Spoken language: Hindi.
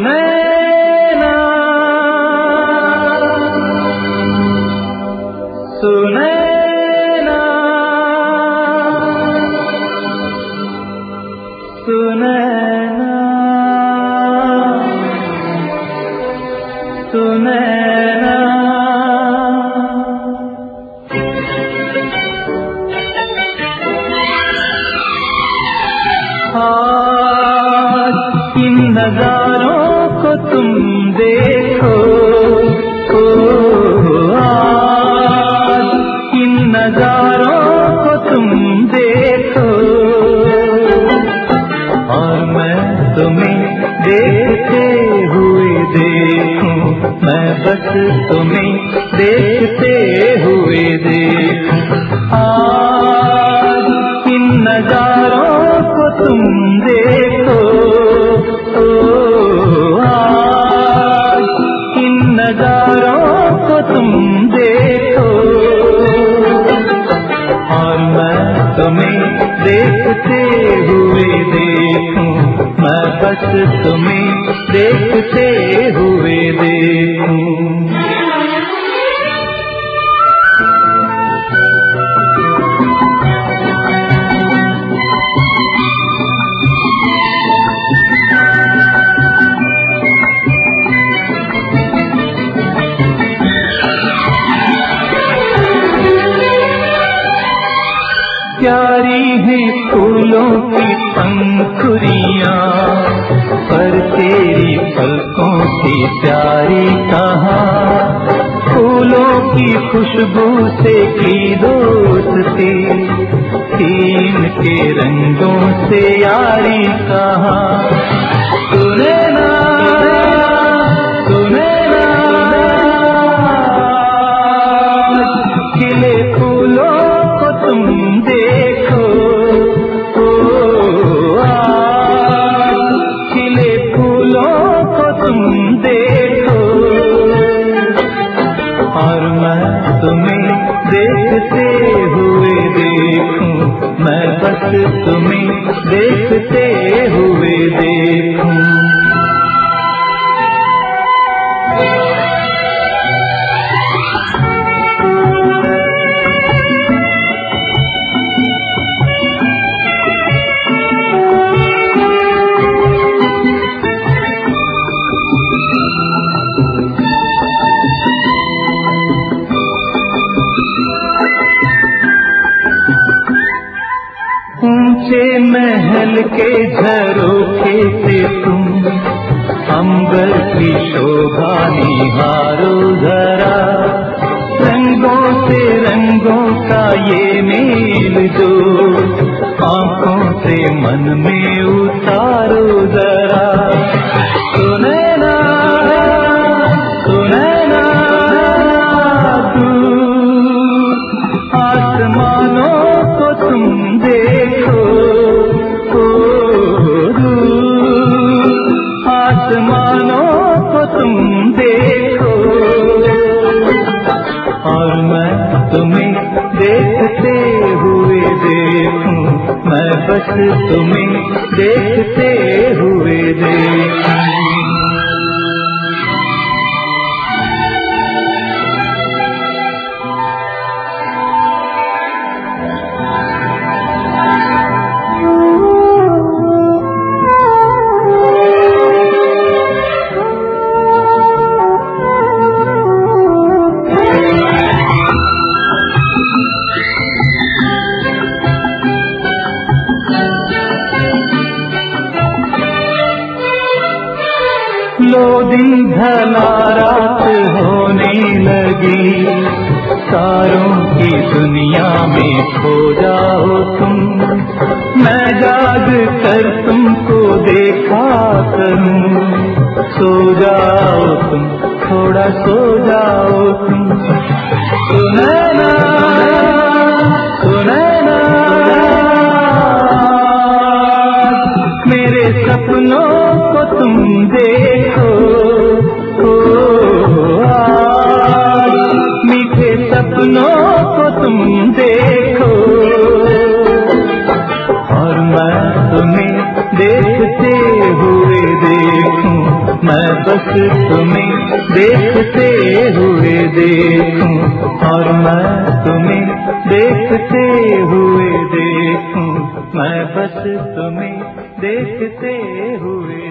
सुनैना सुनैना सुनैना सुनैना आज इन नजारों को तुम देखो, आज इन नजारों को तुम देखो, और मैं तुम्हें देखते हुए देखूं, मैं बस तुम्हें देखते हुए देखूं। आज इन नजारों को तुम देखो, आज इन नजारों को तुम देखो, और मैं तुम्हें देखते हुए देखूं, मैं बस तुम्हें देखते हुए देखूं। प्यारी हैं फूलों की पंखुड़ियाँ, पर तेरी पलकों की प्यारी कहाँ। फूलों की खुशबू से की दोस्ती, तीन के रंगों से यारी कहाँ। सुनैना सुनैना खिले फूलों को तुम देखो, खिले फूलों को तुम देखो, और मैं तुम्हें देखते हुए देखूं, मैं बस तुम्हें देखते हुए देखूं। ऊंचे महल के झरोखे से तुम अंबर की शोभा निहारो जरा, रंगों से रंगों का ये मेल जो आंखों से मन में उतारो जरा। सुनैना सुनैना दूर आसमानों को तुम देखो, आसमानों को तुम देखो, और मैं तुम्हें देखते हुए देखूं, मैं बस तुम्हें देखते हुए देखूं। लो दिन ढला रात होने लगी, तारों की दुनिया में खो जाओ तुम, मैं जाग कर तुमको देखा करूं। सो जाओ तुम, थोड़ा सो जाओ तुम। सुनैना सुनैना मेरे सपनों को तुम देखो, आज मीठे सपनों को तुम देखो, और मैं तुम्हें देखते हुए देखूं, मैं तुम्हें देखते हुए देखूं और मैं तुम्हें देखते हुए देखूं, मैं बस तुम्हें देखते हुए